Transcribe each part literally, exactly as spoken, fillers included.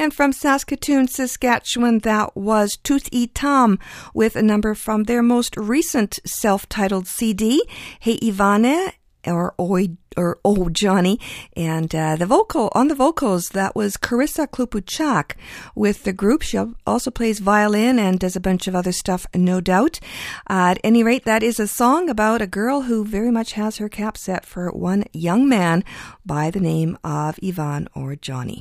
And from Saskatoon, Saskatchewan, that was Tooth E Tam with a number from their most recent self-titled C D, Hey Ivane, or Oi, or Oh Johnny, and uh, the vocal on the vocals, that was Carissa Klupuchak with the group. She also plays violin and does a bunch of other stuff, no doubt. Uh, at any rate, that is a song about a girl who very much has her cap set for one young man by the name of Ivan or Johnny.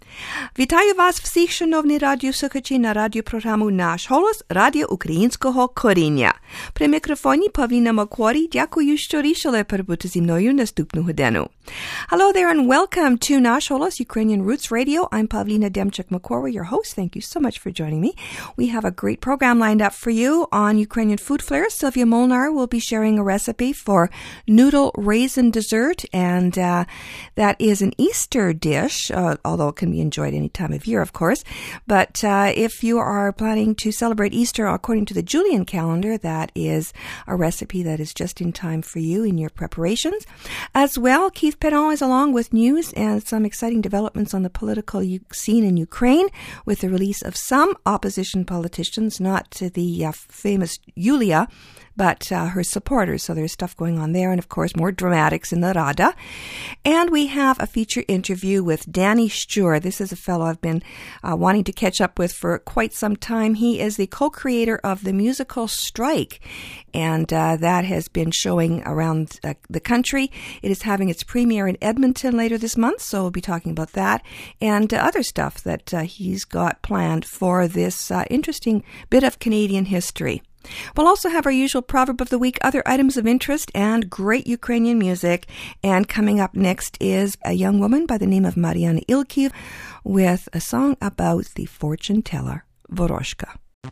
Вітаю вас всіх, шановні радіослухачі, на радіопрограму «Наш голос» Радіо Українського коріння. При мікрофоні Павліна Макворі. Дякую, що рішили перебути зі мною наступну годину. Hello there and welcome to Nash Holos, Ukrainian Roots Radio. I'm Pavlina Demchuk-Makwarwa, your host. Thank you so much for joining me. We have a great program lined up for you on Ukrainian Food Flair. Sylvia Molnar will be sharing a recipe for noodle raisin dessert, and uh, that is an Easter dish, uh, although it can be enjoyed any time of year, of course. But uh, if you are planning to celebrate Easter according to the Julian calendar, that is a recipe that is just in time for you in your preparations. As well, Keith Perron is along with news and some exciting developments on the political scene in Ukraine with the release of some opposition politicians, not the uh, famous Yulia, but uh, her supporters. So there's stuff going on there, and of course more dramatics in the Rada. And we have a feature interview with Danny Sture. This is a fellow I've been uh, wanting to catch up with for quite some time. He is the co-creator of the musical Strike, and uh, that has been showing around uh, the country. It is having its premiere in Edmonton later this month, so we'll be talking about that and uh, other stuff that uh, he's got planned for this uh, interesting bit of Canadian history. We'll also have our usual proverb of the week, other items of interest, and great Ukrainian music. And coming up next is a young woman by the name of Mariana Ilkiv with a song about the fortune teller, Voroshka.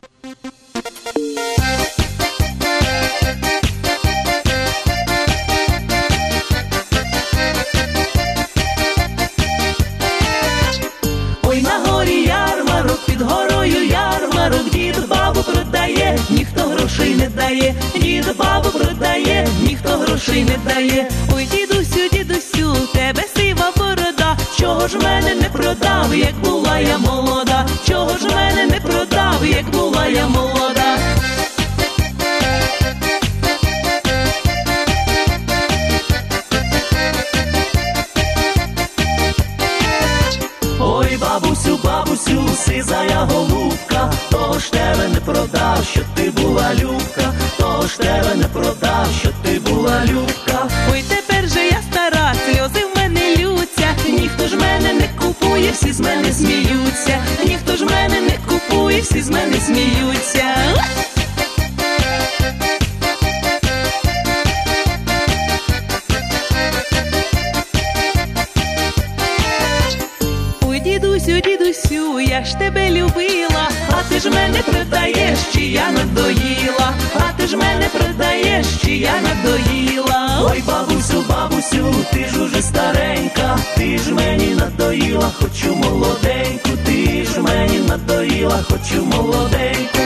Ой, на горі ярмарок, під горою ярмарок, дід бабу продає, ніхто грошей не дає, дід бабу продає, ніхто грошей не дає. Ой, дідусю, дідусю, тебе сива борода, чого ж мене не продав, як була я молода, чого ж мене не продав, як була я молода. Ой, бабусю, бабусю, сизая голубка, того ж тебе не продав, що ти була любка, того ж тебе не продав, що ти була любка. Ой, тепер же я стара, сльози в мене лються, ніхто ж мене не купує, всі з мене сміються, ніхто ж мене не купує, всі з мене сміються. Дідусю, дідусю, я ж тебе любила, а ти ж мене продаєш, чи я надоїла, а ти ж мене продаєш, чи я надоїла. Ой, бабусю, бабусю, ти ж уже старенька, ти ж мені надоїла, хочу молоденьку, ти ж мені надоїла, хочу молоденьку.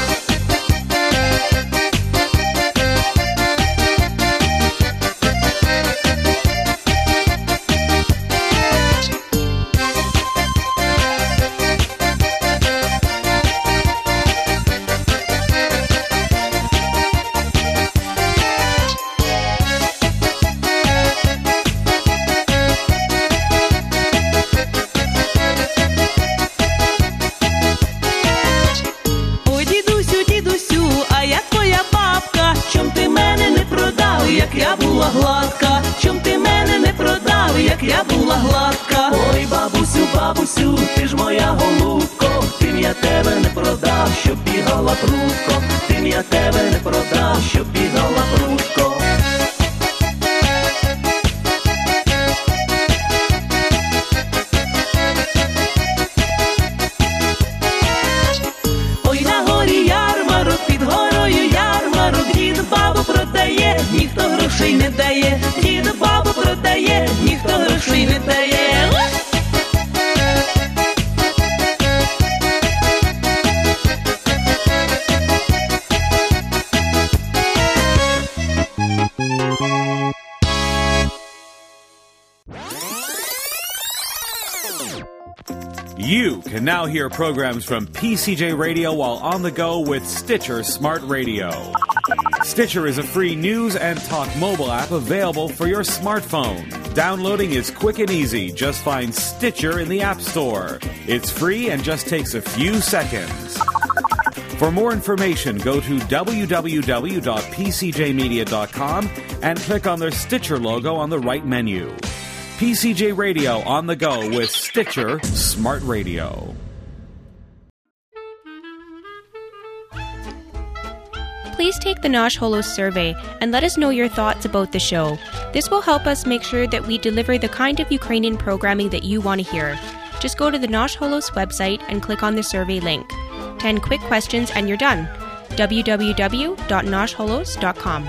Як я була гладка, чом ти мене не продав, як я була гладка. Ой, бабусю, бабусю, ти ж моя голубко, тим я тебе не продав, щоб бігала прудко, тим я тебе не продав, щоб бігала прудко. Ой, на горі ярмарок, під горою ярмарок, дід бабу продає, ніхто грошей не дає, дід бабу продає, ніхто грошей не дає. You can now hear programs from P C J Radio while on the go with Stitcher Smart Radio. Stitcher is a free news and talk mobile app available for your smartphone. Downloading is quick and easy. Just find Stitcher in the App Store. It's free and just takes a few seconds. For more information, go to w w w dot p c j media dot com and click on the Stitcher logo on the right menu. P C J Radio on the go with Stitcher Smart Radio. Please take the Nosh Holos survey and let us know your thoughts about the show. This will help us make sure that we deliver the kind of Ukrainian programming that you want to hear. Just go to the Nosh Holos website and click on the survey link. ten quick questions and you're done. w w w dot nosh holos dot com.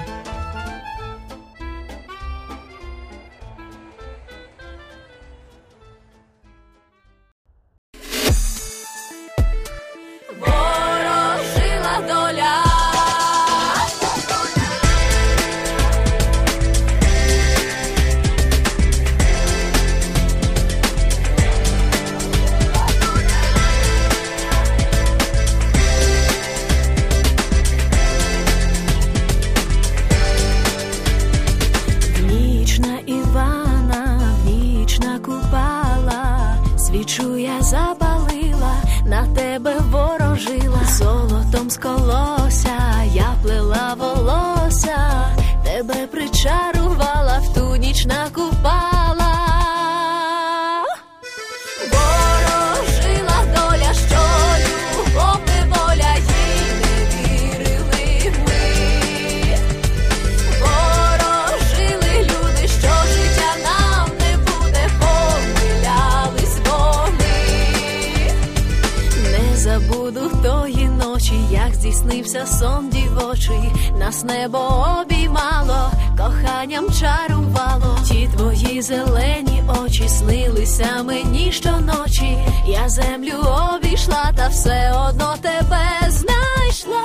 Здійснився сон дівочий, нас небо обіймало, коханням чарувало. Ті твої зелені очі снилися мені щоночі. Я землю обійшла, та все одно тебе знайшла.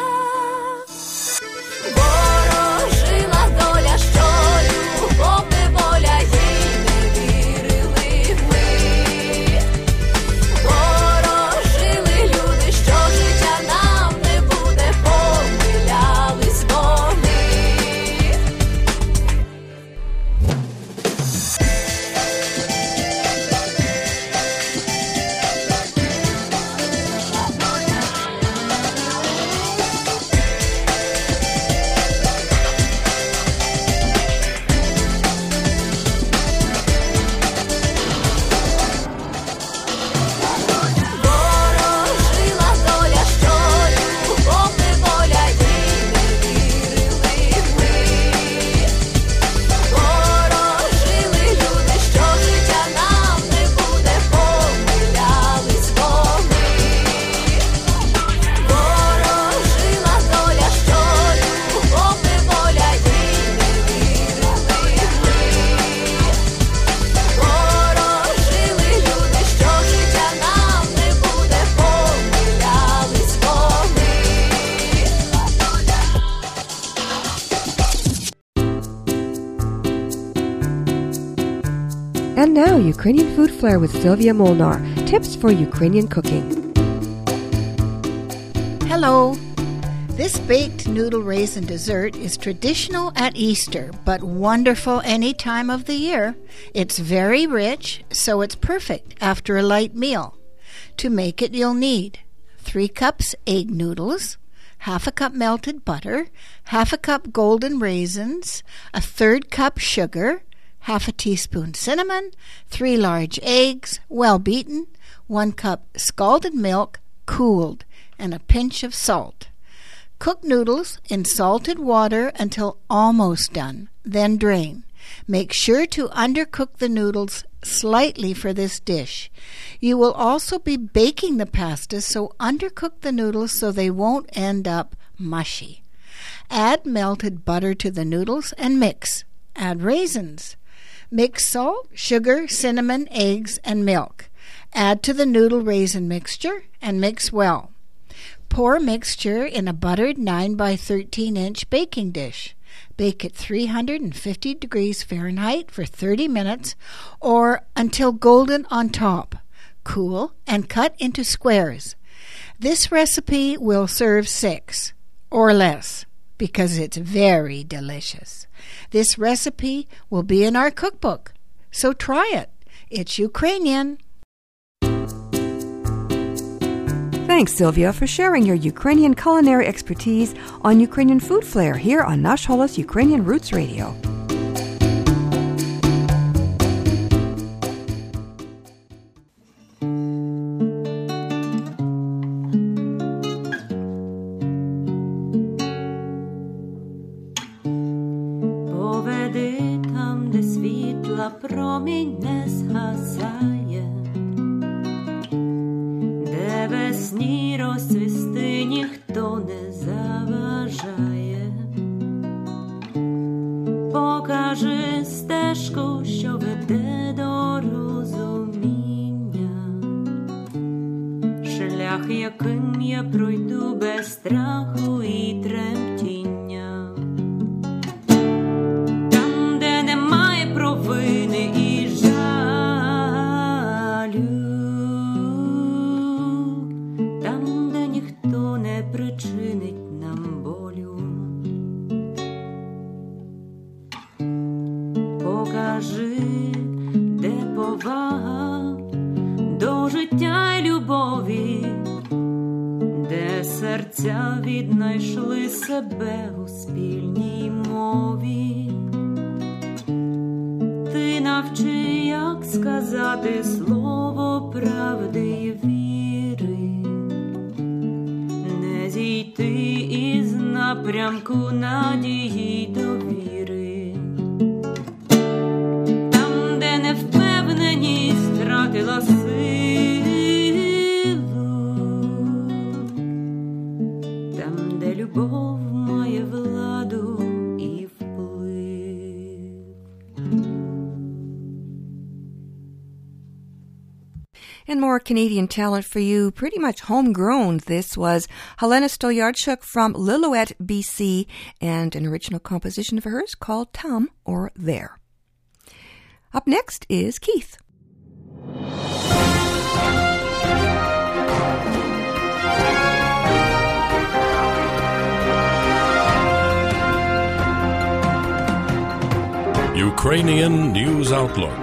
Ворожила доля, що любов неволя, їй не вірили ми. Ворожили люди, що життя нам не буде, помилялись вони. And now, Ukrainian Food Flair with Sylvia Molnar. Tips for Ukrainian cooking. Hello. This baked noodle raisin dessert is traditional at Easter, but wonderful any time of the year. It's very rich, so it's perfect after a light meal. To make it, you'll need three cups egg noodles, half a cup melted butter, half a cup golden raisins, a third cup sugar, half a teaspoon cinnamon, three large eggs, well beaten, one cup scalded milk, cooled, and a pinch of salt. Cook noodles in salted water until almost done, then drain. Make sure to undercook the noodles slightly for this dish. You will also be baking the pasta, so undercook the noodles so they won't end up mushy. Add melted butter to the noodles and mix. Add raisins. Mix salt, sugar, cinnamon, eggs, and milk. Add to the noodle raisin mixture and mix well. Pour mixture in a buttered nine by thirteen inch baking dish. Bake at three hundred fifty degrees Fahrenheit for thirty minutes or until golden on top. cool, and cut into squares. This recipe will serve six or less because it's very delicious. This recipe will be in our cookbook, so try it. It's Ukrainian. Thanks, Sylvia, for sharing your Ukrainian culinary expertise on Ukrainian Food Flair here on Nash Holos Ukrainian Roots Radio. Поведи там, де світла промінь не згасає, де весні розцвісти ніхто не заважає. Покажи стежку, що веде до розуміння, шлях, яким я пройду без страху і тремтіння. Там, де немає провини і жалю, там, де ніхто не причинить нам болю. Покажи, де повага до життя й любові, де серця віднайшли себе у спільній мові. Ти навчи, як сказати слово правди й віри, не зійти із напрямку надії й довіри. Там, де невпевненість втратила силу, там, де любов має владу і вплив. And more Canadian talent for you, pretty much homegrown. This was Helena Stolyarchuk from Lillooet, B C, and an original composition of hers called Tam or There. Up next is Keith. Ukrainian News Outlook.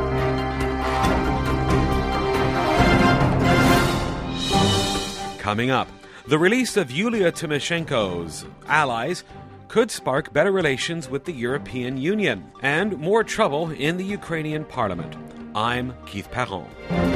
Coming up, the release of Yulia Tymoshenko's allies could spark better relations with the European Union and more trouble in the Ukrainian parliament. I'm Keith Perron.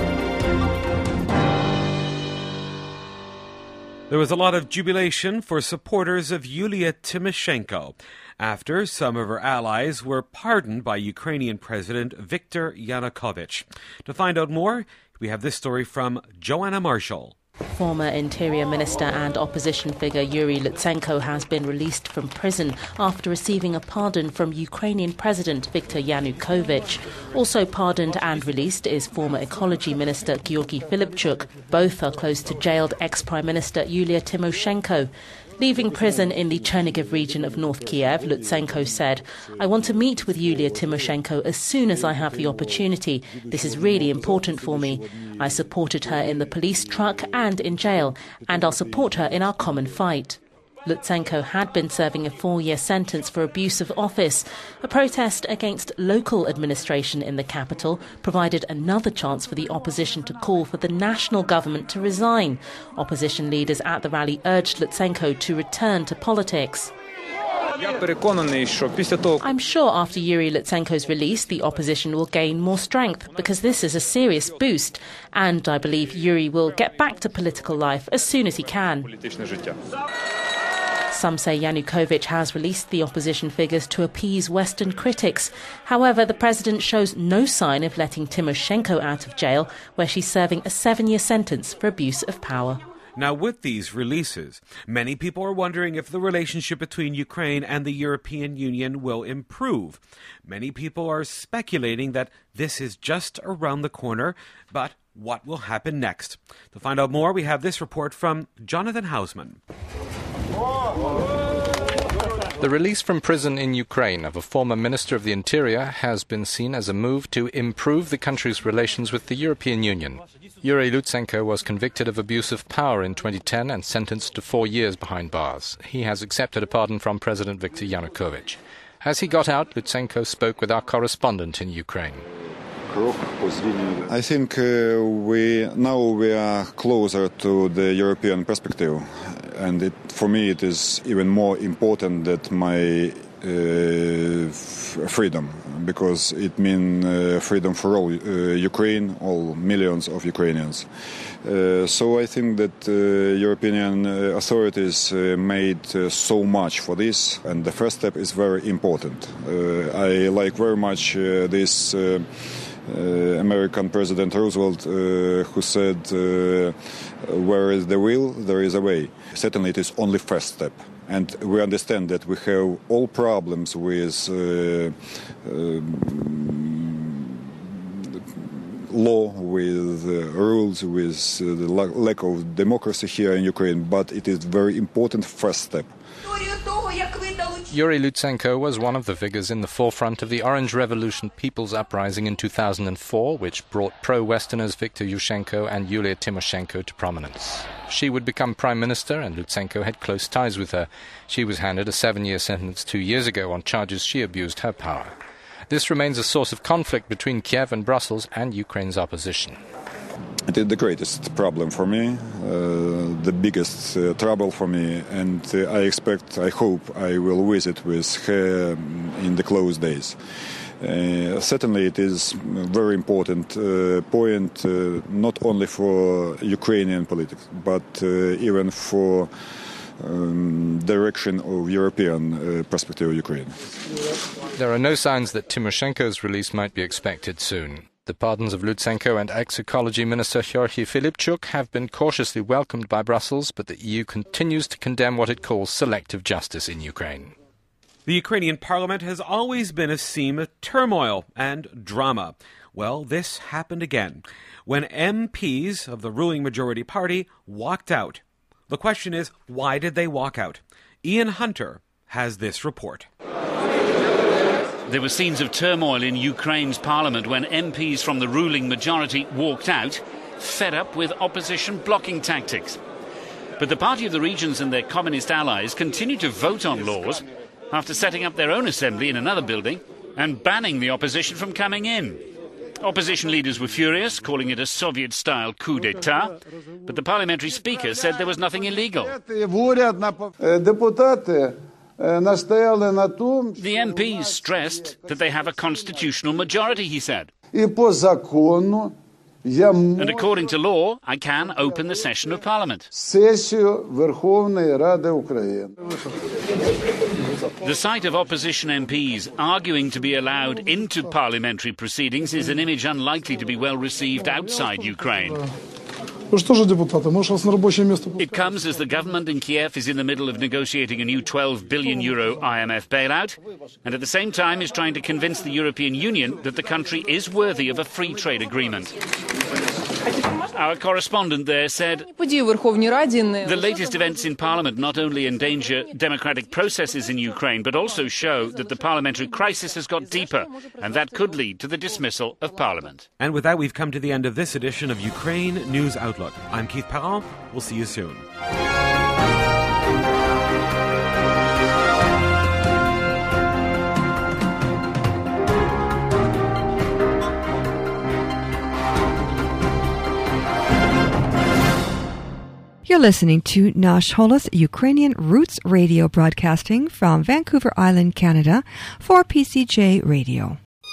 There was a lot of jubilation for supporters of Yulia Tymoshenko after some of her allies were pardoned by Ukrainian President Viktor Yanukovych. To find out more, we have this story from Joanna Marshall. Former Interior Minister and opposition figure Yuri Lutsenko has been released from prison after receiving a pardon from Ukrainian President Viktor Yanukovych. Also pardoned and released is former Ecology Minister Georgy Filipchuk. Both are close to jailed ex-Prime Minister Yulia Tymoshenko. Leaving prison in the Chernihiv region of North Kiev, Lutsenko said, "I want to meet with Yulia Tymoshenko as soon as I have the opportunity. This is really important for me. I supported her in the police truck and in jail, and I'll support her in our common fight." Lutsenko had been serving a four-year sentence for abuse of office. A protest against local administration in the capital provided another chance for the opposition to call for the national government to resign. Opposition leaders at the rally urged Lutsenko to return to politics. I'm sure after Yuri Lutsenko's release, the opposition will gain more strength because this is a serious boost. And I believe Yuri will get back to political life as soon as he can. Some say Yanukovych has released the opposition figures to appease Western critics. However, the president shows no sign of letting Tymoshenko out of jail, where she's serving a seven-year sentence for abuse of power. Now, with these releases, many people are wondering if the relationship between Ukraine and the European Union will improve. Many people are speculating that this is just around the corner, but what will happen next? To find out more, we have this report from Jonathan Hausman. The release from prison in Ukraine of a former Minister of the Interior has been seen as a move to improve the country's relations with the European Union. Yuri Lutsenko was convicted of abuse of power in twenty ten and sentenced to four years behind bars. He has accepted a pardon from President Viktor Yanukovych. As he got out, Lutsenko spoke with our correspondent in Ukraine. I think uh, we now we are closer to the European perspective, and it, for me it is even more important that my uh, f- freedom, because it means uh, freedom for all uh, Ukraine, all millions of Ukrainians. Uh, so I think that uh, European uh, authorities uh, made uh, so much for this, and the first step is very important. Uh, I like very much uh, this uh, uh, American President Roosevelt uh, who said, uh, where is the will, there is a way. Certainly it is only first step. And we understand that we have all problems with uh, uh, law, with uh, rules, with uh, the lack of democracy here in Ukraine, but it is a very important first step. Yuri Lutsenko was one of the figures in the forefront of the Orange Revolution People's Uprising in two thousand four, which brought pro-Westerners Viktor Yushchenko and Yulia Tymoshenko to prominence. She would become prime minister, and Lutsenko had close ties with her. She was handed a seven-year sentence two years ago on charges she abused her power. This remains a source of conflict between Kiev and Brussels and Ukraine's opposition. It is the greatest problem for me, uh, the biggest uh, trouble for me, and uh, I expect, I hope I will visit with her in the close days. Uh, certainly it is a very important uh, point, uh, not only for Ukrainian politics, but uh, even for um, direction of European uh, perspective of Ukraine. There are no signs that Tymoshenko's release might be expected soon. The pardons of Lutsenko and ex-ecology minister Georgy Filipchuk have been cautiously welcomed by Brussels, but the E U continues to condemn what it calls selective justice in Ukraine. The Ukrainian parliament has always been a scene of turmoil and drama. Well, this happened again, when M Ps of the ruling majority party walked out. The question is, why did they walk out? Ian Hunter has this report. There were scenes of turmoil in Ukraine's parliament when M Ps from the ruling majority walked out, fed up with opposition blocking tactics. But the Party of the Regions and their communist allies continued to vote on laws after setting up their own assembly in another building and banning the opposition from coming in. Opposition leaders were furious, calling it a Soviet-style coup d'etat, but the parliamentary speaker said there was nothing illegal. The M Ps stressed that they have a constitutional majority, he said. And according to law, I can open the session of Parliament. The sight of opposition M Ps arguing to be allowed into parliamentary proceedings is an image unlikely to be well received outside Ukraine. It comes as the government in Kiev is in the middle of negotiating a new twelve billion euro I M F bailout, and at the same time is trying to convince the European Union that the country is worthy of a free trade agreement. Our correspondent there said the latest events in Parliament not only endanger democratic processes in Ukraine, but also show that the parliamentary crisis has got deeper, and that could lead to the dismissal of Parliament. And with that, we've come to the end of this edition of Ukraine News Outlook. I'm Keith Parent. We'll see you soon. You're listening to Nash Holos Ukrainian Roots Radio, broadcasting from Vancouver Island, Canada, for P C J Radio.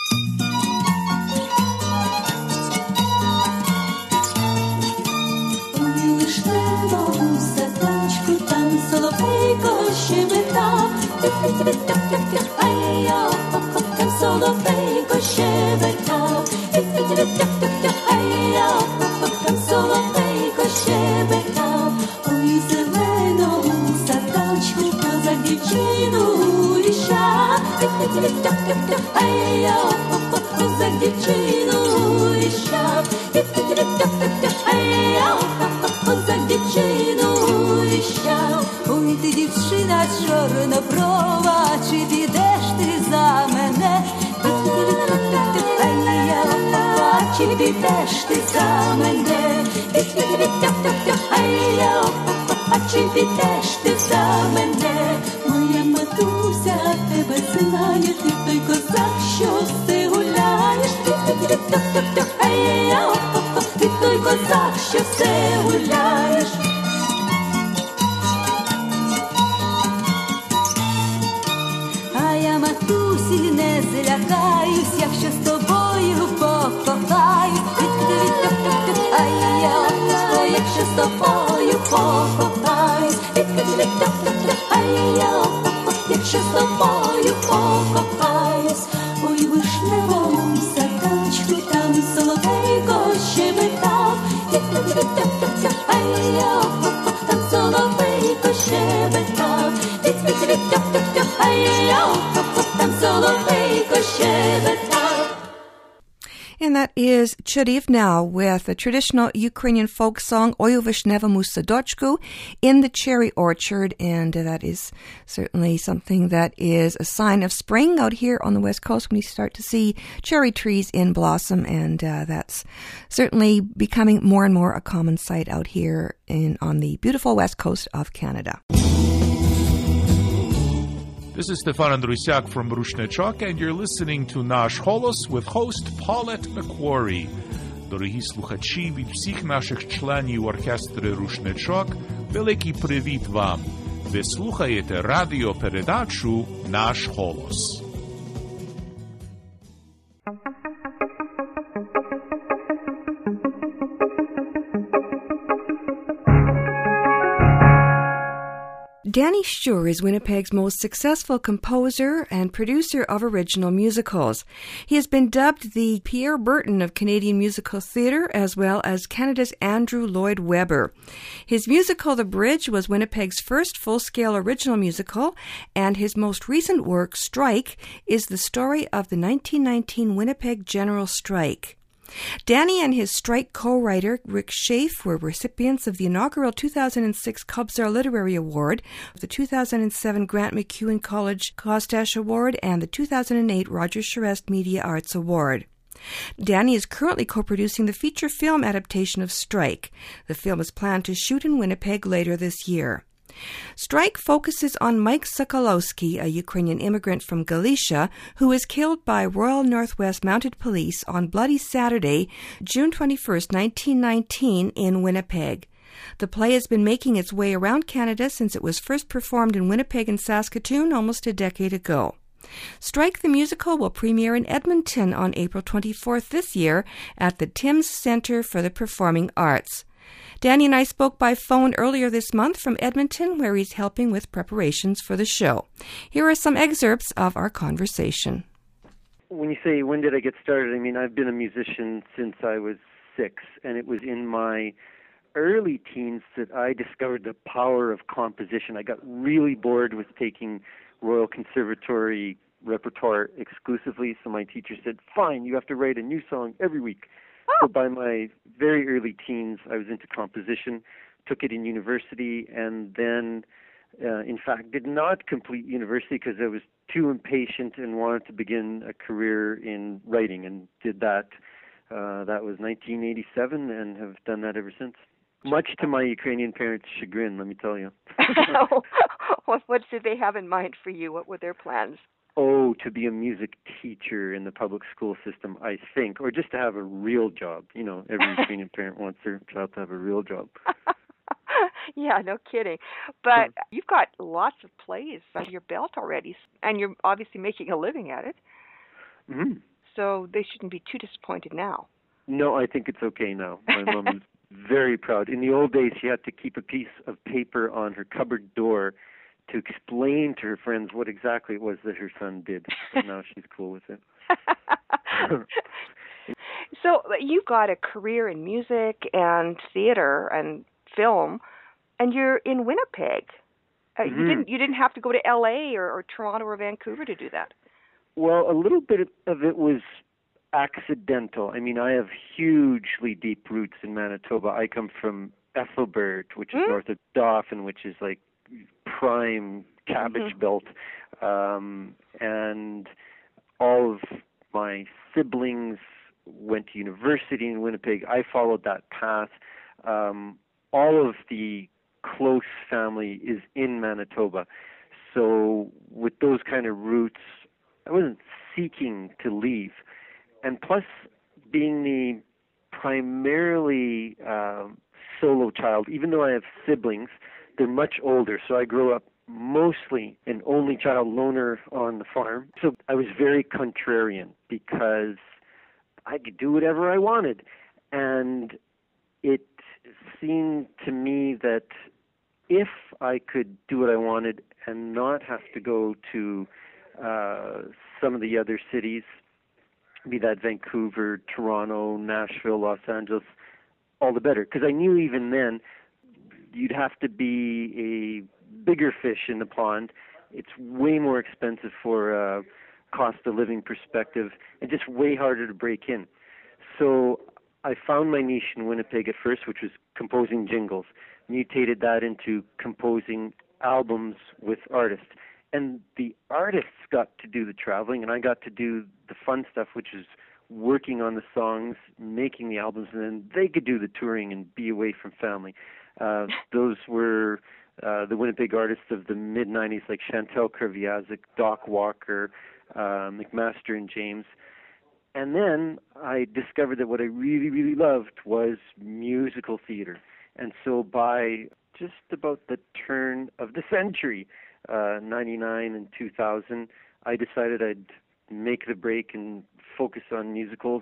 Ой, зеленому садочку козак дівчину рішав. Ей-я, козак дівчину рішав. Ей-я, козак дівчину рішав. Ой, ти дівчина чорноброва, підеш ти за мене? Ай-я, а чи підеш ти за мене? Моя матуся тебе знає, ти той козак, що все гуляєш. Ай-я, ти той козак, що все гуляєш. А я матусі не злякаюсь, якщо з тобою покохаюсь. Ай-я, якщо з тобою покохаюсь. Ай-я, якщо з тобою покохаюсь. Ой, вишневому садочку там соловейко щебетав. Ай-я, там соловейко щебетав. Ай-я, там соловейко щебетав. And that is Charivna with a traditional Ukrainian folk song, Oi u Vishnevому Sadochku, in the cherry orchard. And that is certainly something that is a sign of spring out here on the West Coast when you start to see cherry trees in blossom. And uh, that's certainly becoming more and more a common sight out here in on the beautiful West Coast of Canada. This is Stefan Andrusiak from Rushnechok, and you're listening to Nash Holos with host Paulette McQuarrie. Дорогі слухачі, від всіх наших членів оркестру Rushnechok великий привіт вам. Ви слухаєте радіопередачу Наш Голос. Danny Shure is Winnipeg's most successful composer and producer of original musicals. He has been dubbed the Pierre Burton of Canadian musical theatre, as well as Canada's Andrew Lloyd Webber. His musical The Bridge was Winnipeg's first full-scale original musical, and his most recent work, Strike, is the story of the nineteen nineteen Winnipeg General Strike. Danny and his strike co-writer Rick Schaaf were recipients of the inaugural two thousand six Kobzar Literary Award, the two thousand seven Grant MacEwan College Kostash Award, and the two thousand eight Roger Charest Media Arts Award. Danny is currently co-producing the feature film adaptation of Strike. The film is planned to shoot in Winnipeg later this year. Strike focuses on Mike Sokolowski, a Ukrainian immigrant from Galicia, who was killed by Royal Northwest Mounted Police on Bloody Saturday, June twenty-first, nineteen nineteen, in Winnipeg. The play has been making its way around Canada since it was first performed in Winnipeg and Saskatoon almost a decade ago. Strike the Musical will premiere in Edmonton on April twenty-fourth this year at the Timms Centre for the Performing Arts. Danny and I spoke by phone earlier this month from Edmonton, where he's helping with preparations for the show. Here are some excerpts of our conversation. When you say, when did I get started, I mean, I've been a musician since I was six, and it was in my early teens that I discovered the power of composition. I got really bored with taking Royal Conservatory repertoire exclusively, so my teacher said, fine, you have to write a new song every week. So by my very early teens, I was into composition, took it in university, and then, uh, in fact, did not complete university because I was too impatient and wanted to begin a career in writing, and did that. Uh, that was nineteen eighty-seven, and have done that ever since. Much to my Ukrainian parents' chagrin, let me tell you. what, what did they have in mind for you? What were their plans? Oh, to be a music teacher in the public school system, I think, or just to have a real job. You know, every Ukrainian parent wants their child to have a real job. Yeah, no kidding. But you've got lots of plays under your belt already, and you're obviously making a living at it. Mm-hmm. So they shouldn't be too disappointed now. No, I think it's okay now. My mom is very proud. In the old days, she had to keep a piece of paper on her cupboard door to explain to her friends what exactly it was that her son did. But now she's cool with it. So you've got a career in music and theater and film, and you're in Winnipeg. Uh, mm-hmm. You didn't you didn't have to go to L A or, or Toronto or Vancouver to do that. Well, a little bit of it was accidental. I mean, I have hugely deep roots in Manitoba. I come from Ethelbert, which is mm-hmm. north of Dauphin, which is like prime cabbage mm-hmm. belt, um, and all of my siblings went to university in Winnipeg. I followed that path. Um, all of the close family is in Manitoba. So with those kind of roots, I wasn't seeking to leave. And plus, being the primarily uh, solo child, even though I have siblings, they're much older. So I grew up mostly an only child loner on the farm. So I was very contrarian because I could do whatever I wanted. And it seemed to me that if I could do what I wanted and not have to go to uh, some of the other cities, be that Vancouver, Toronto, Nashville, Los Angeles, all the better. Because I knew even then you'd have to be a bigger fish in the pond. It's way more expensive for a cost of living perspective and just way harder to break in. So I found my niche in Winnipeg at first, which was composing jingles, mutated that into composing albums with artists. And the artists got to do the traveling, and I got to do the fun stuff, which is working on the songs, making the albums, and then they could do the touring and be away from family. Uh, those were uh, the Winnipeg artists of the mid nineties, like Chantal Kreviazuk, Doc Walker, uh, McMaster and James. And then I discovered that what I really, really loved was musical theater. And so by just about the turn of the century, uh, ninety-nine and two thousand, I decided I'd make the break and focus on musicals.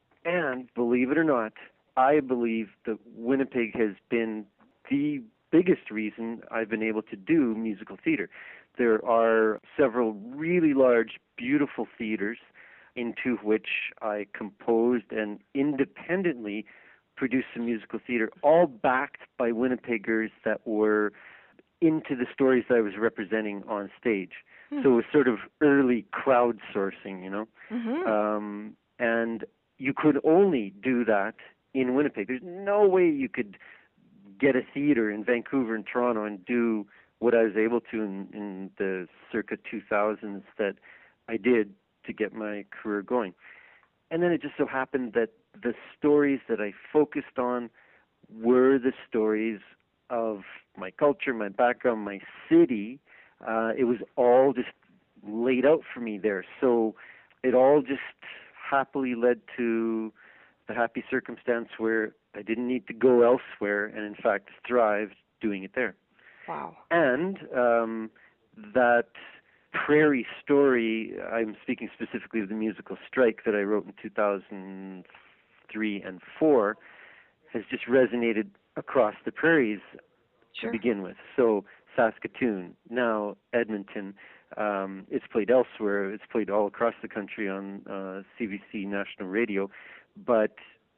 And believe it or not, I believe that Winnipeg has been the biggest reason I've been able to do musical theater. There are several really large, beautiful theaters into which I composed and independently produced some musical theater, all backed by Winnipeggers that were into the stories that I was representing on stage. Mm-hmm. So it was sort of early crowdsourcing, you know. Mm-hmm. Um, and you could only do that in Winnipeg. There's no way you could get a theater in Vancouver and Toronto and do what I was able to in, in the circa two thousands that I did to get my career going. And then it just so happened that the stories that I focused on were the stories of my culture, my background, my city. Uh, it was all just laid out for me there. So it all just happily led to the happy circumstance where I didn't need to go elsewhere and, in fact, thrived doing it there. Wow. And um, that prairie story, I'm speaking specifically of the musical Strike that I wrote in two thousand three and four, has just resonated across the prairies sure. to begin with. So Saskatoon, now Edmonton, um, it's played elsewhere. It's played all across the country on uh, C B C National Radio. But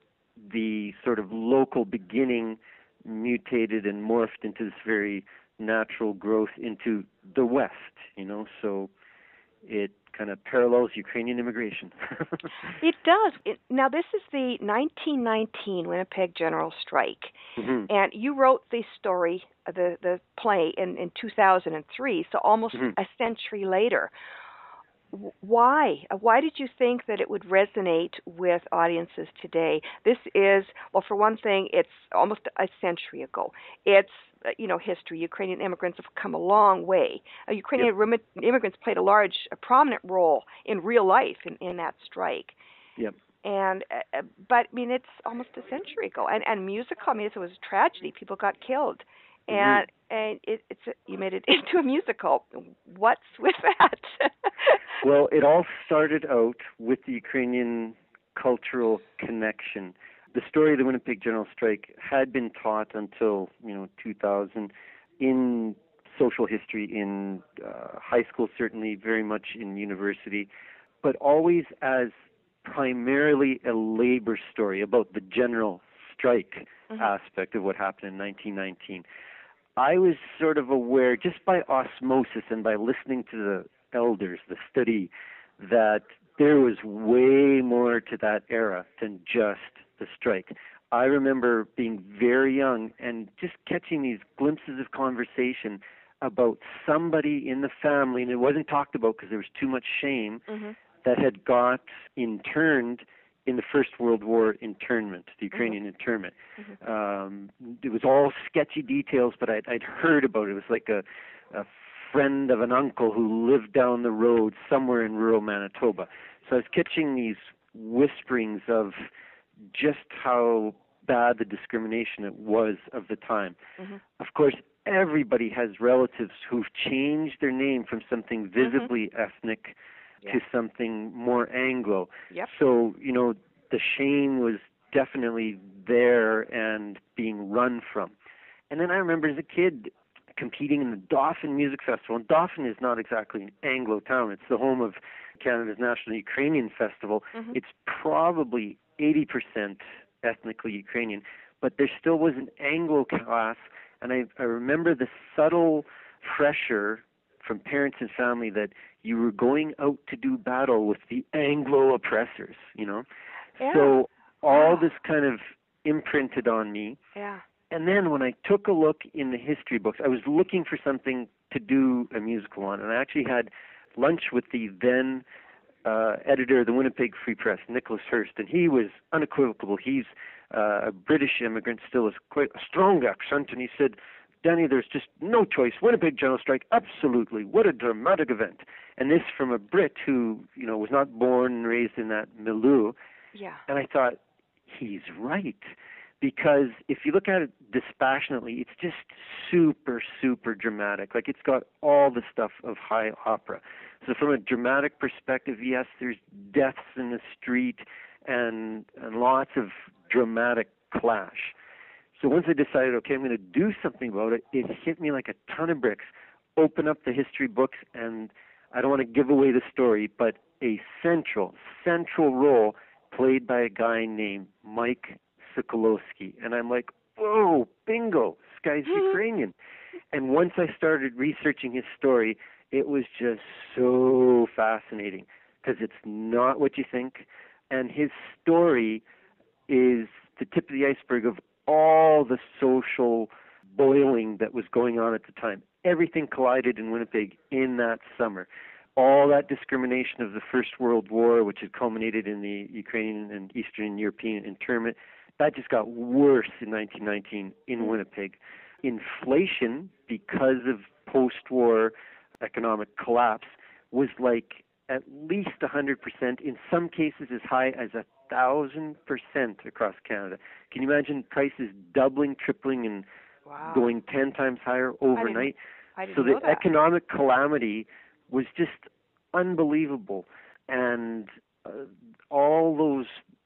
the sort of local beginning mutated and morphed into this very natural growth into the West, you know, so it kind of parallels Ukrainian immigration. It does. It, now, this is the nineteen nineteen Winnipeg General Strike, mm-hmm. and you wrote the story, the the play, in, in two thousand three, so almost mm-hmm. a century later. Why? Why did you think that it would resonate with audiences today? This is, well, for one thing, it's almost a century ago. It's, you know, history. Ukrainian immigrants have come a long way. Uh, Ukrainian yep. immigrants played a large, a prominent role in real life in, in that strike. Yep. And, uh, but, I mean, it's almost a century ago. And, and musical, I mean, it was a tragedy. People got killed. And mm-hmm. and it, it's a, you made it into a musical. What's with that? Well, it all started out with the Ukrainian cultural connection. The story of the Winnipeg General Strike had been taught until, you know, two thousand in social history, in uh, high school, certainly, very much in university, but always as primarily a labor story about the general strike mm-hmm. aspect of what happened in nineteen nineteen. I was sort of aware, just by osmosis and by listening to the elders, the study, that there was way more to that era than just the strike. I remember being very young and just catching these glimpses of conversation about somebody in the family, and it wasn't talked about because there was too much shame, mm-hmm. that had got interned in the First World War internment, the Ukrainian mm-hmm. internment. Mm-hmm. Um, it was all sketchy details, but I'd, I'd heard about it. It was like a, a friend of an uncle who lived down the road somewhere in rural Manitoba. So I was catching these whisperings of just how bad the discrimination it was of the time. Mm-hmm. Of course, everybody has relatives who've changed their name from something visibly mm-hmm. ethnic yeah. to something more Anglo. Yep. So, you know, the shame was definitely there and being run from. And then I remember as a kid competing in the Dauphin Music Festival. And Dauphin is not exactly an Anglo town. It's the home of Canada's National Ukrainian Festival. Mm-hmm. It's probably eighty percent ethnically Ukrainian, but there still was an Anglo class. And I, I remember the subtle pressure from parents and family that you were going out to do battle with the Anglo oppressors, you know. Yeah. So all wow. this kind of imprinted on me. Yeah. And then when I took a look in the history books, I was looking for something to do a musical on, and I actually had lunch with the then uh, editor of the Winnipeg Free Press, Nicholas Hurst, and he was unequivocal. He's uh, a British immigrant, still has quite a strong accent, and he said, Danny, there's just no choice. Winnipeg General Strike, absolutely. What a dramatic event. And this from a Brit who, you know, was not born and raised in that milieu. Yeah. And I thought, he's right. Because if you look at it dispassionately, it's just super, super dramatic. Like, it's got all the stuff of high opera. So from a dramatic perspective, yes, there's deaths in the street and, and lots of dramatic clash. So once I decided, okay, I'm going to do something about it, it hit me like a ton of bricks. Open up the history books, and I don't want to give away the story, but a central, central role played by a guy named Mike Sokolowski. And I'm like, whoa, bingo, this guy's Ukrainian. And once I started researching his story, it was just so fascinating because it's not what you think. And his story is the tip of the iceberg of all the social boiling that was going on at the time. Everything collided in Winnipeg in that summer. All that discrimination of the First World War, which had culminated in the Ukrainian and Eastern European internment, that just got worse in nineteen nineteen in Winnipeg. Inflation, because of post-war economic collapse, was like at least one hundred percent, in some cases as high as one thousand percent across Canada. Can you imagine prices doubling, tripling, and wow. going ten times higher overnight? I didn't, I didn't so know the that. economic calamity was just unbelievable. And uh, all those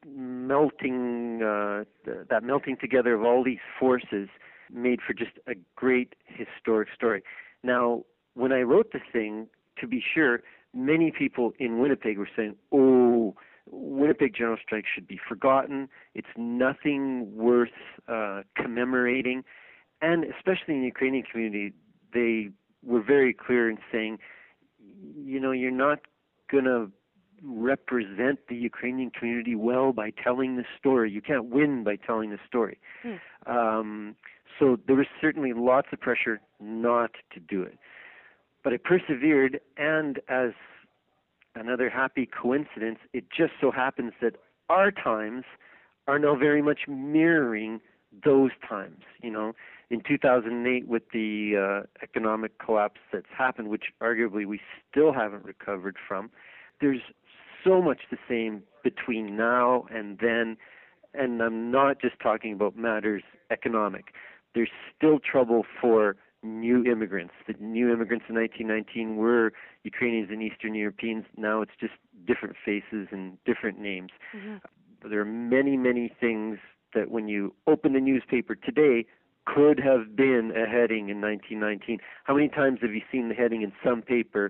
melting, uh, th- that melting together of all these forces made for just a great historic story. Now, when I wrote the thing, to be sure, many people in Winnipeg were saying, oh, Winnipeg General Strike should be forgotten. It's nothing worth uh, commemorating. And especially in the Ukrainian community, they were very clear in saying, you know, you're not going to represent the Ukrainian community well by telling the story. You can't win by telling the story. Mm. Um, so there was certainly lots of pressure not to do it. But I persevered, and as another happy coincidence, it just so happens that our times are now very much mirroring those times. You know, in two thousand eight, with the uh, economic collapse that's happened, which arguably we still haven't recovered from, there's so much the same between now and then, and I'm not just talking about matters economic. There's still trouble for new immigrants. The new immigrants in nineteen nineteen were Ukrainians and Eastern Europeans. Now it's just different faces and different names. Mm-hmm. But there are many, many things that when you open the newspaper today could have been a heading in nineteen nineteen. How many times have you seen the heading in some paper,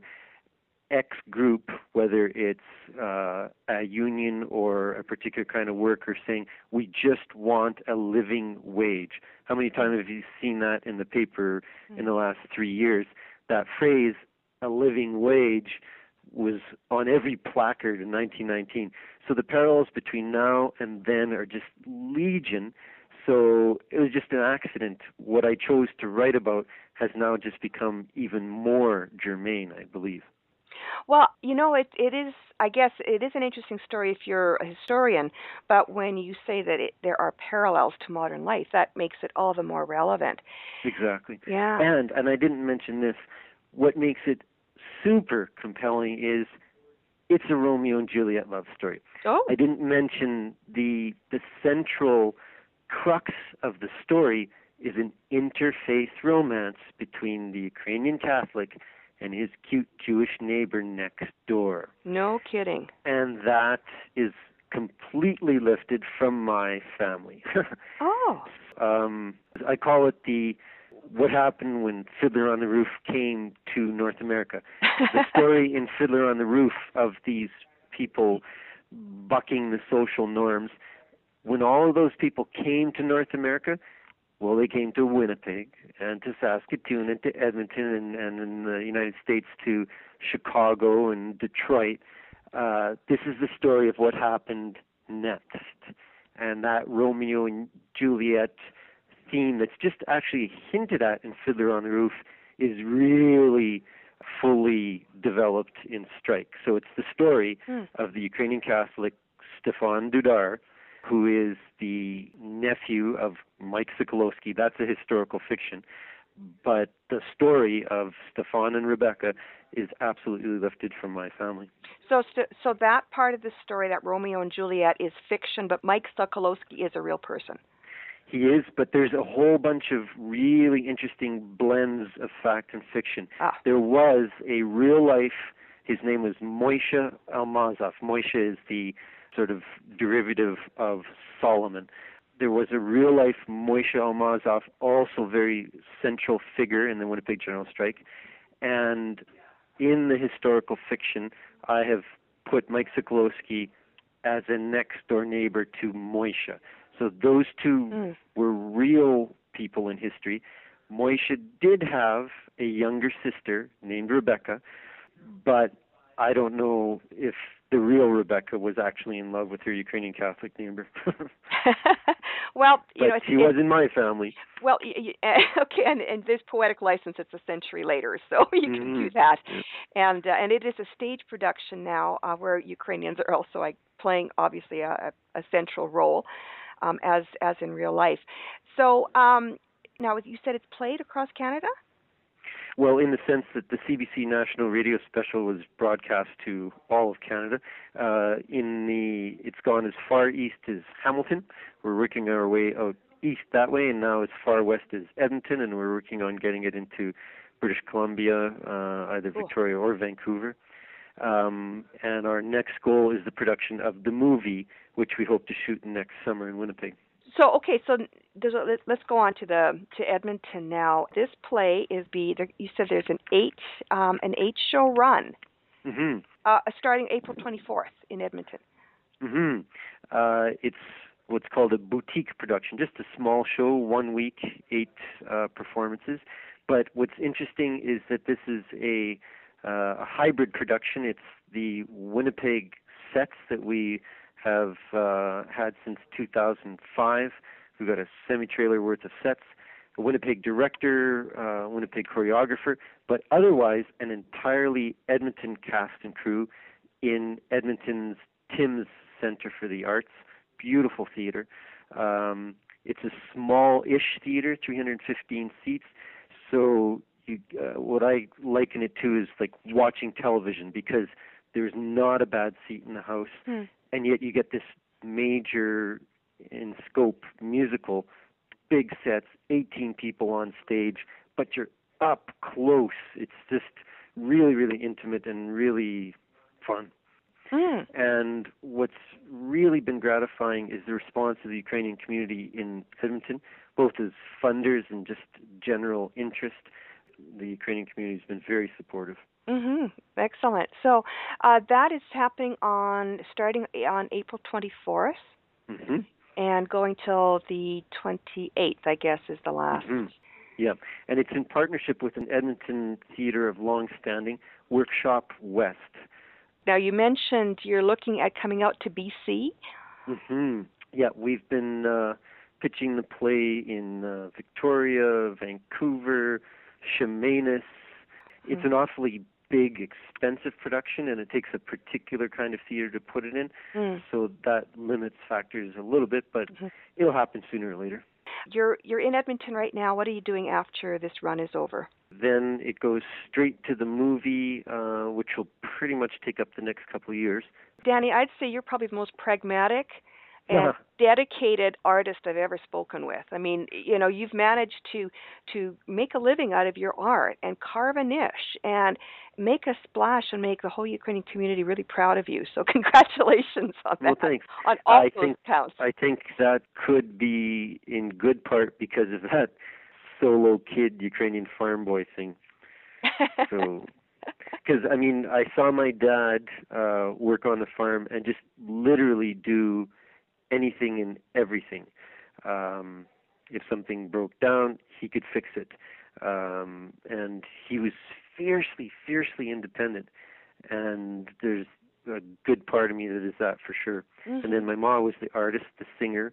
X group, whether it's uh, a union or a particular kind of worker, saying, we just want a living wage? How many times have you seen that in the paper in the last three years? That phrase, a living wage, was on every placard in nineteen nineteen. So the parallels between now and then are just legion. So it was just an accident. What I chose to write about has now just become even more germane, I believe. Well, you know, it it is. I guess it is an interesting story if you're a historian. But when you say that it, there are parallels to modern life, that makes it all the more relevant. Exactly. Yeah. And and I didn't mention this. What makes it super compelling is it's a Romeo and Juliet love story. Oh. I didn't mention the the central crux of the story is an interfaith romance between the Ukrainian Catholic and his cute Jewish neighbor next door. No kidding. And that is completely lifted from my family. Oh. Um, I call it the what happened when Fiddler on the Roof came to North America. The story in Fiddler on the Roof of these people bucking the social norms. When all of those people came to North America, well, they came to Winnipeg and to Saskatoon and to Edmonton and, and in the United States to Chicago and Detroit. Uh, this is the story of what happened next. And that Romeo and Juliet theme that's just actually hinted at in Fiddler on the Roof is really fully developed in Strike. So it's the story mm. of the Ukrainian Catholic Stefan Dudar, who is the nephew of Mike Sokolowski. That's a historical fiction. But the story of Stefan and Rebecca is absolutely lifted from my family. So so that part of the story, that Romeo and Juliet, is fiction, but Mike Sokolowski is a real person. He is, but there's a whole bunch of really interesting blends of fact and fiction. Ah. There was a real-life, his name was Moishe Almazov. Moishe is the sort of derivative of Solomon. There was a real-life Moishe Almazov, also very central figure in the Winnipeg General Strike. And in the historical fiction, I have put Mike Sokolowski as a next-door neighbor to Moishe. So those two mm. were real people in history. Moishe did have a younger sister named Rebecca, but I don't know if the real Rebecca was actually in love with her Ukrainian Catholic neighbor. Well, you but know, she was in my family. Well, okay, and, and this poetic license, it's a century later, so you can mm-hmm. do that. And uh, and it is a stage production now uh, where Ukrainians are also like playing, obviously, a, a central role um, as as in real life. So um, now you said it's played across Canada? Well, in the sense that the C B C National Radio Special was broadcast to all of Canada. Uh, in the, it's gone as far east as Hamilton. We're working our way out east that way, and now as far west as Edmonton, and we're working on getting it into British Columbia, uh, either cool. Victoria or Vancouver. Um, and our next goal is the production of the movie, which we hope to shoot next summer in Winnipeg. So okay, so there's a, let's go on to the to Edmonton now. This play is be you said there's an eight um, an eight show run, mm-hmm. uh, starting April twenty-fourth in Edmonton. Mm-hmm. Uh, it's what's called a boutique production, just a small show, one week, eight uh, performances. But what's interesting is that this is a uh, a hybrid production. It's the Winnipeg sets that we have uh, had since two thousand five. We've got a semi-trailer worth of sets, a Winnipeg director, uh, Winnipeg choreographer, but otherwise an entirely Edmonton cast and crew in Edmonton's Timms Center for the Arts. Beautiful theater. Um, it's a small-ish theater, three hundred fifteen seats. So you, uh, what I liken it to is like watching television, because there's not a bad seat in the house. Hmm. And yet you get this major in scope musical, big sets, eighteen people on stage, but you're up close. It's just really, really intimate and really fun. Mm. And what's really been gratifying is the response of the Ukrainian community in Edmonton, both as funders and just general interest. The Ukrainian community has been very supportive. Mm-hmm. Excellent. So uh, that is happening on starting on April twenty-fourth mm-hmm. and going till the twenty-eighth, I guess, is the last. Mm-hmm. Yeah, and it's in partnership with an Edmonton theater of long standing, Workshop West. Now, you mentioned you're looking at coming out to B C. Mm-hmm. Yeah, we've been uh, pitching the play in uh, Victoria, Vancouver, Chemainus. It's mm-hmm. an awfully big, expensive production, and it takes a particular kind of theater to put it in. Mm. So that limits factors a little bit, but mm-hmm. it'll happen sooner or later. You're you're in Edmonton right now. What are you doing after this run is over? Then it goes straight to the movie, uh, which will pretty much take up the next couple of years. Danny, I'd say you're probably the most pragmatic and yeah. dedicated artist I've ever spoken with. I mean, you know, you've managed to to make a living out of your art and carve a niche and make a splash and make the whole Ukrainian community really proud of you. So congratulations on that. Well, thanks. On all I those think, counts. I think that could be in good part because of that solo kid Ukrainian farm boy thing. So, because, I mean, I saw my dad uh, work on the farm and just literally do anything and everything. Um, if something broke down, he could fix it. Um, and he was fiercely, fiercely independent. And there's a good part of me that is that for sure. Mm-hmm. And then my mom was the artist, the singer,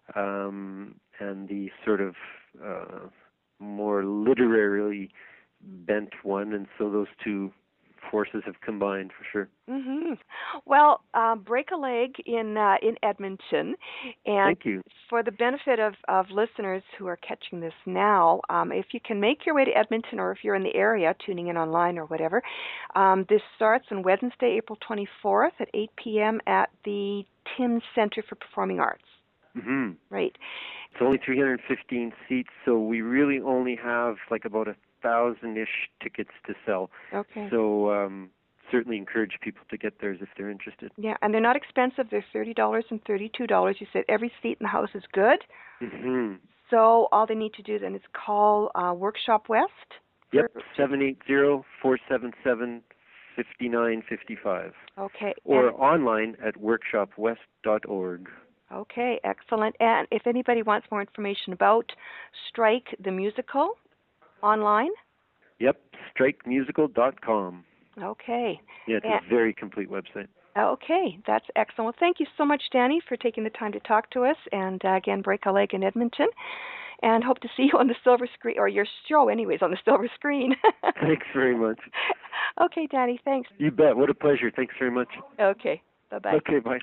um, and the sort of uh, more literarily bent one. And so those two forces have combined for sure. Mm-hmm. Well, uh, Break a Leg in uh, in Edmonton, and Thank you. For the benefit of, of listeners who are catching this now, um, if you can make your way to Edmonton, or if you're in the area, tuning in online or whatever, um, this starts on Wednesday, April twenty-fourth at eight p.m. at the Tim Center for Performing Arts. Mm-hmm. Right. It's only three hundred fifteen seats, so we really only have like about a thousand-ish tickets to sell. Okay. So um, certainly encourage people to get theirs if they're interested. Yeah, and they're not expensive. They're thirty dollars and thirty-two dollars. You said every seat in the house is good. Mm-hmm. So all they need to do then is call uh, Workshop West. Yep, seven eight zero, four seven seven, five nine five five. Okay. Or and online at workshop west dot org. Okay, excellent. And if anybody wants more information about Strike the Musical, online? Yep, strike musical dot com. Okay. Yeah, it's and, a very complete website. Okay, that's excellent. Well, thank you so much, Danny, for taking the time to talk to us. And uh, again, Break a Leg in Edmonton. And hope to see you on the silver screen, or your show anyways, on the silver screen. Thanks very much. Okay, Danny, thanks. You bet. What a pleasure. Thanks very much. Okay, bye-bye. Okay, bye.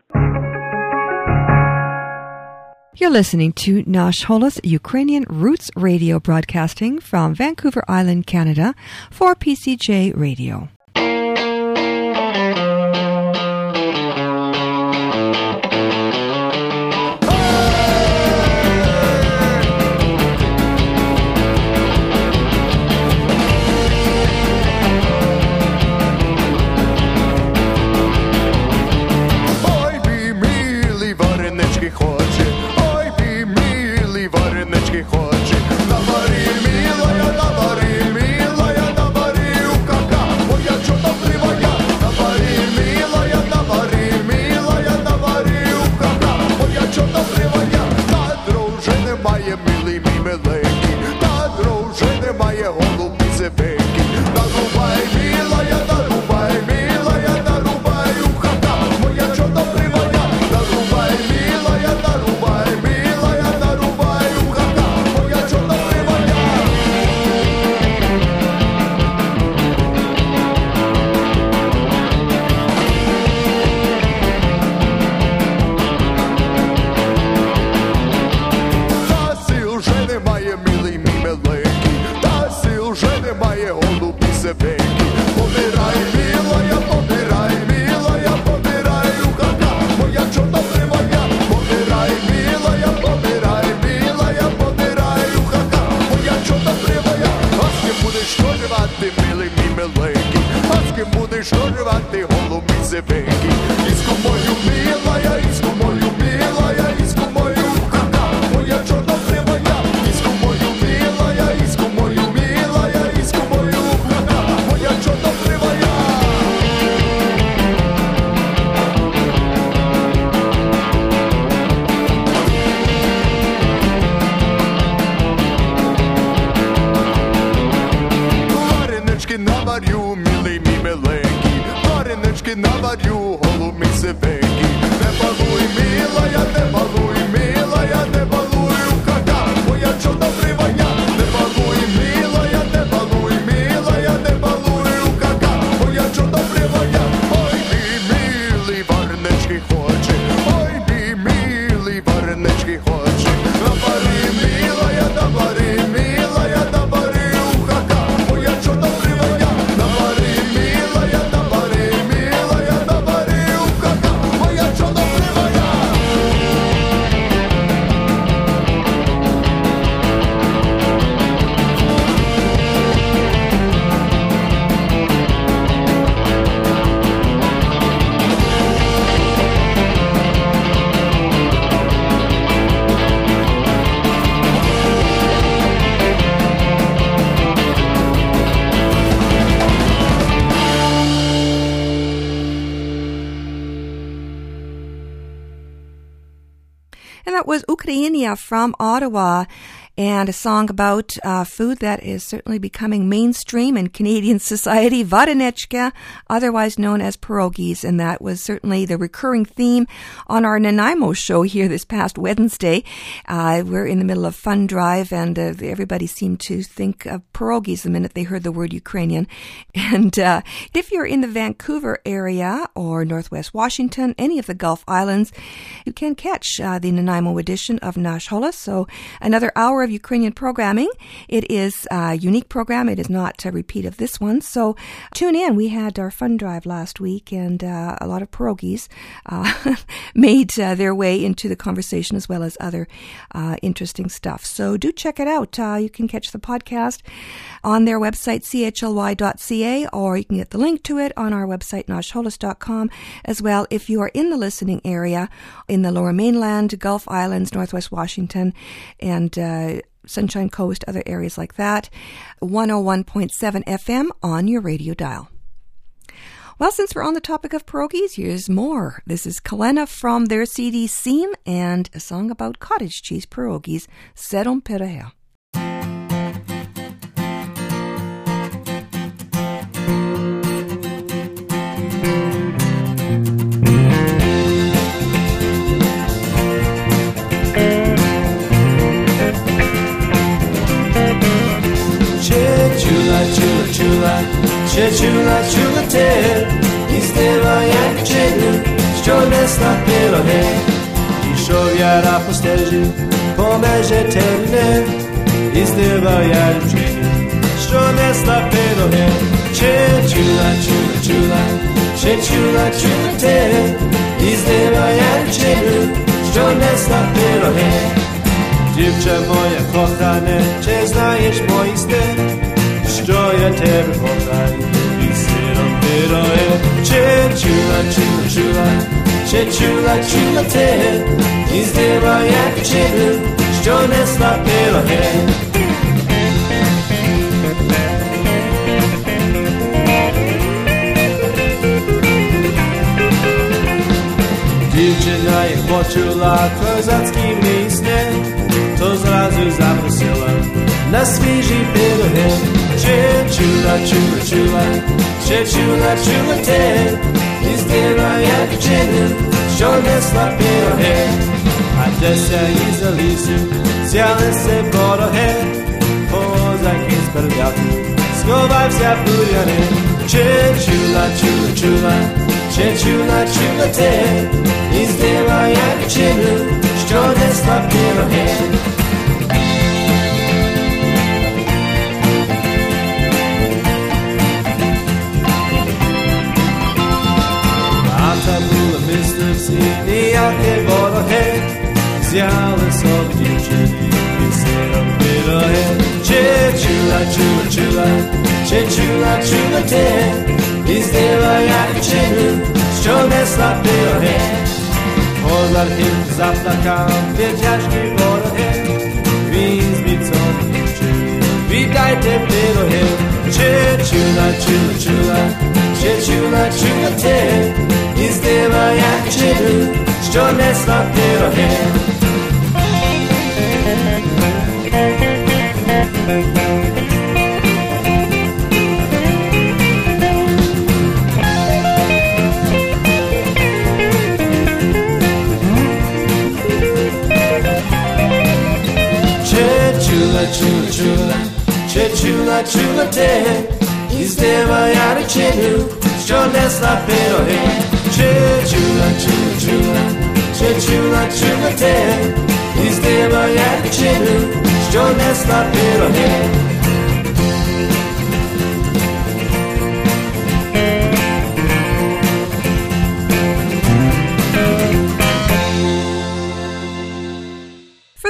You're listening to Nash Holos Ukrainian Roots Radio, broadcasting from Vancouver Island, Canada, for P C J Radio. Хоче, на барі милая, на барі милая, на барі у кака, моя And that was Ukrainia from Ottawa, and a song about uh, food that is certainly becoming mainstream in Canadian society, varenechka, otherwise known as pierogies, and that was certainly the recurring theme on our Nanaimo show here this past Wednesday. Uh, we're in the middle of Fun Drive, and uh, everybody seemed to think of pierogies the minute they heard the word Ukrainian. And uh, if you're in the Vancouver area or Northwest Washington, any of the Gulf Islands, you can catch uh, the Nanaimo edition of Nash Holos, so another hour of Ukrainian programming. It is a unique program. It is not a repeat of this one. So tune in. We had our fun drive last week, and uh, a lot of pierogies uh, made uh, their way into the conversation, as well as other uh, interesting stuff. So do check it out. Uh, you can catch the podcast on their website, c h l y dot c a, or you can get the link to it on our website, nash holos dot com, as well if you are in the listening area in the Lower Mainland, Gulf Islands, Northwest Washington, and uh, Sunshine Coast, other areas like that, one oh one point seven F M on your radio dial. Well, since we're on the topic of pierogies, here's more. This is Kalena from their C D Seam, and a song about cottage cheese pierogies, Serom Perahea. Chula, chula, che chula, chula te, isteva jak cieniu, ściągnęła pierogie. I szowiara po sterży, po merze terne, isteva jak cieniu, ściągnęła pierogie. Che chula, chula, chula, che chula, chula te, isteva jak cieniu, ściągnęła pierogie. Dziewczę moje kochane, czy znajesz mój styl? Що я тебе кохаю, і сиром пироє. Чи чула, чула, чула, чи чула, чула те, і здива, як вчитель, що несла пироє. Дівчина, як почула козацький місне, то зразу запросила на свіжі пироги. Че чула, чула, чула, че чула, чула те, і здива, як вчитель, що несла пироги. А деся із лісу взялися пороги, козак із бердяку сховався в бур'яни. Че чула, чула, чула, че чула, чула те, і здива, як вчитель, що несла пироги. Та була мисливці, ніяке вороги, взяли собі дівчині і сиром пироги. Че чула, чула, чула, че чула, чула те, і здива, як вчитель, що несла пироги. Козак заплакав від тяжкі вороги, він збіг собі дівчині, віддайте пироги. Че чула, чула, чула, че чула, чула те, і здива, як вчитель, що несла пироги. Че чула, чула, чула, че чула, чула те, і здива, як вчитель, що несла пироги. Че чула, чула, чула, че чула, чула те, і здива, як вчитель, що несла пироги.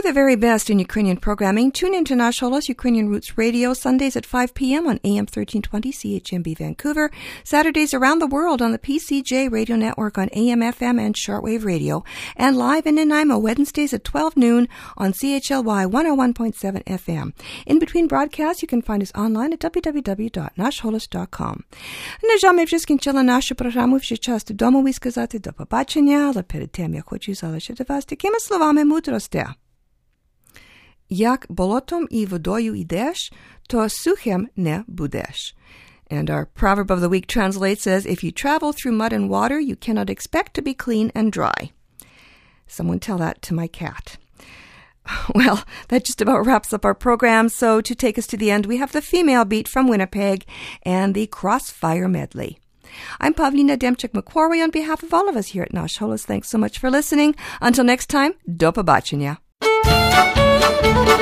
For the very best in Ukrainian programming, tune in to Nash Holos Ukrainian Roots Radio Sundays at five p.m. on A M thirteen twenty C H M B Vancouver, Saturdays around the world on the P C J Radio Network on A M F M and shortwave radio, and live in Nanaimo Wednesdays at twelve noon on C H L Y one oh one point seven F M. In between broadcasts, you can find us online at w w w dot nash holos dot com. На жаль, ми вже скінчили нашу програму, вже час додому і сказати до побачення, але перед тим я хочу залишити вас такими словами мудрості. Як болотом і водою йдеш, то сухим не будеш. And our proverb of the week translates as, if you travel through mud and water, you cannot expect to be clean and dry. Someone tell that to my cat. Well, that just about wraps up our program. So to take us to the end, we have the Female Beat from Winnipeg and the Crossfire Medley. I'm Pavlina Demchuk-Macquarie on behalf of all of us here at Nash Holos. Thanks so much for listening. Until next time, do побачення.